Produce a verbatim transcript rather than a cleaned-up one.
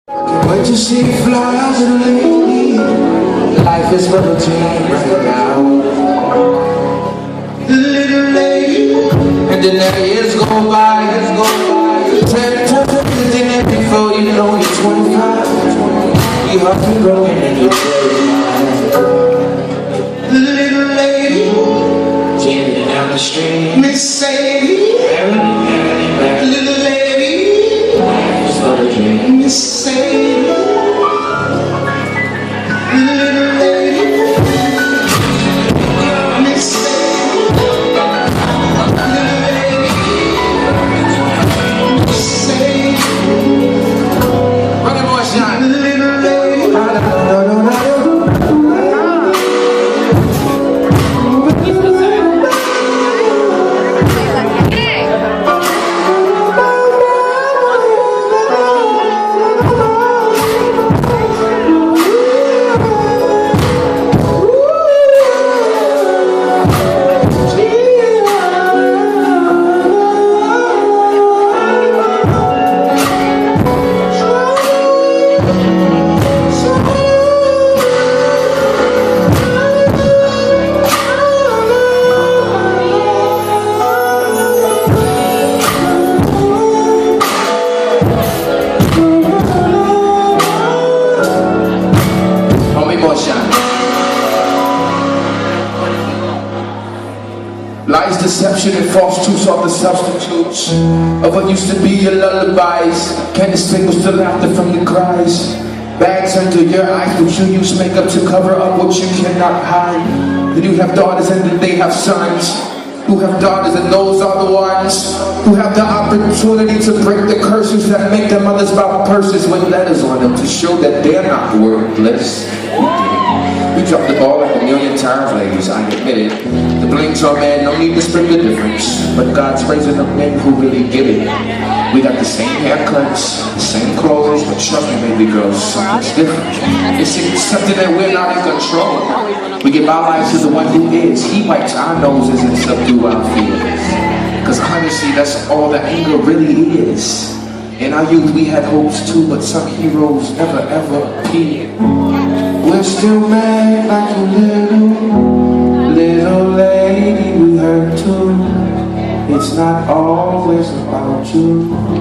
But you see flowers and lady, life is but a dream right now. Little lady, and then the years go by, years go by. Ten times everything before you know you're twenty-five. You have to grow and you're thirty-five. Little lady, changing down the street, Miss Sadie. Little lady, life is but a dream. Miss Sadie. Little lady, Miss Sadie. Little lady, Miss Sadie. Run it, boy, shine. Little lady, no, no, no, no. Lies, deception, and false truths are the substitutes of what used to be your lullabies. Can't distinguish the laughter from your cries. Bags under your eyes, but you use makeup to cover up what you cannot hide. Then you have daughters and then they have sons who have daughters, and those are the ones who have the opportunity to break the curses that make their mothers buy purses with letters on them to show that they're not worthless. We dropped the ball like a million times, ladies, I admit it. The blinks are man, no need to split the difference. But God's raising up men who really get it. We got the same haircuts, the same clothes, but trust me, baby girl, something's different. It's accepted that we're not in control. We give our lives to the one who is. He wipes our noses and subdue our feelings. Because honestly, that's all the anger really is. In our youth, we had hopes too, but some heroes never ever appeared. We're still mad like a little, little lady, we hurt too. It's not always about you.